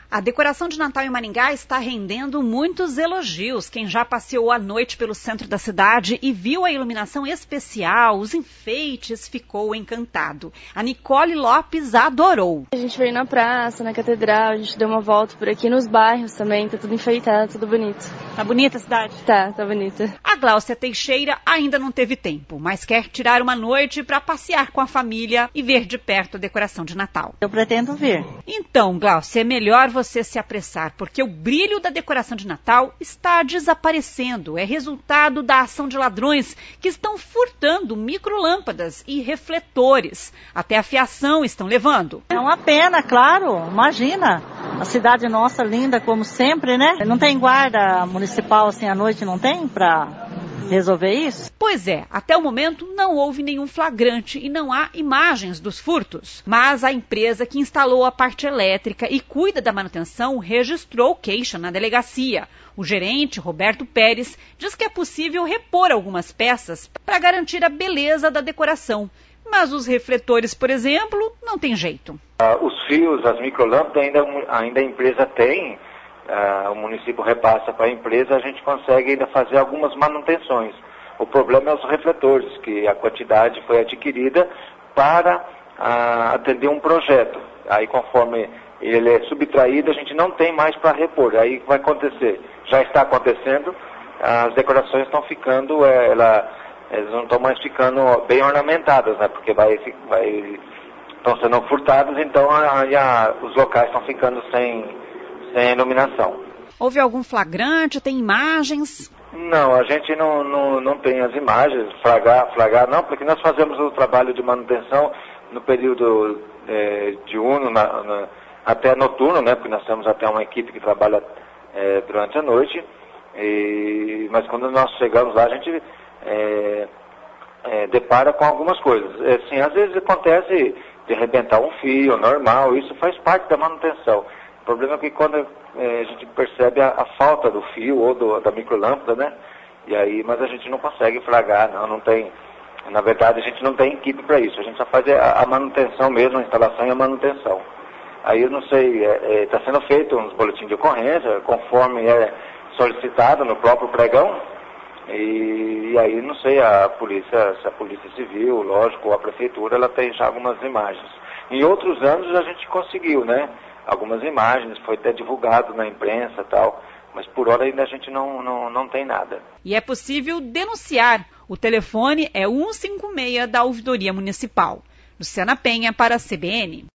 A decoração de Natal em Maringá está rendendo muitos elogios. Quem já passeou à noite pelo centro da cidade e viu a iluminação especial, os enfeites, ficou encantado. A Nicole Lopes adorou. A gente veio na praça, na catedral, a gente deu uma volta por aqui nos bairros também, tá tudo enfeitado, tudo bonito. Tá bonita a cidade? Tá bonita. A Gláucia Teixeira ainda não teve tempo, mas quer tirar uma noite para passear com a família e ver de perto a decoração de Natal. Eu pretendo ver. Então, Gláucia, é melhor você se apressar, porque o brilho da decoração de Natal está desaparecendo. É resultado da ação de ladrões que estão furtando microlâmpadas e refletores. Até a fiação estão levando. É uma pena, claro. Imagina. A cidade nossa linda como sempre, né? Não tem guarda municipal assim à noite, não tem para resolver isso? Pois é, até o momento não houve nenhum flagrante e não há imagens dos furtos. Mas a empresa que instalou a parte elétrica e cuida da manutenção registrou queixa na delegacia. O gerente, Roberto Pérez, diz que é possível repor algumas peças para garantir a beleza da decoração. Mas os refletores, por exemplo, não tem jeito. Os fios, as microlâmpadas, ainda a empresa tem. O município repassa para a empresa, a gente consegue ainda fazer algumas manutenções. O problema é os refletores, que a quantidade foi adquirida para atender um projeto. Aí, conforme ele é subtraído, a gente não tem mais para repor. Aí o que vai acontecer? Já está acontecendo, as decorações estão ficando, elas não estão mais ficando bem ornamentadas, né? Porque estão sendo furtados, então os locais estão ficando sem iluminação. Houve algum flagrante? Tem imagens? Não, a gente não tem as imagens, flagrar não, porque nós fazemos o trabalho de manutenção no período diurno, até noturno, né? Porque nós temos até uma equipe que trabalha durante a noite, mas quando nós chegamos lá, a gente depara com algumas coisas. Assim, às vezes acontece de arrebentar um fio, normal, isso faz parte da manutenção. O problema é que quando a gente percebe a falta do fio ou da microlâmpada, né? Mas a gente não consegue flagrar, não tem. Na verdade, a gente não tem equipe para isso. A gente só faz a manutenção mesmo, a instalação e a manutenção. Aí eu não sei, está sendo feito uns boletins de ocorrência, conforme é solicitado no próprio pregão. E aí não sei, se a Polícia Civil, lógico, ou a Prefeitura, ela tem já algumas imagens. Em outros anos a gente conseguiu, né? Algumas imagens, foi até divulgado na imprensa e tal, mas por hora ainda a gente não tem nada. E é possível denunciar. O telefone é 156 da Ouvidoria Municipal. Luciana Penha para a CBN.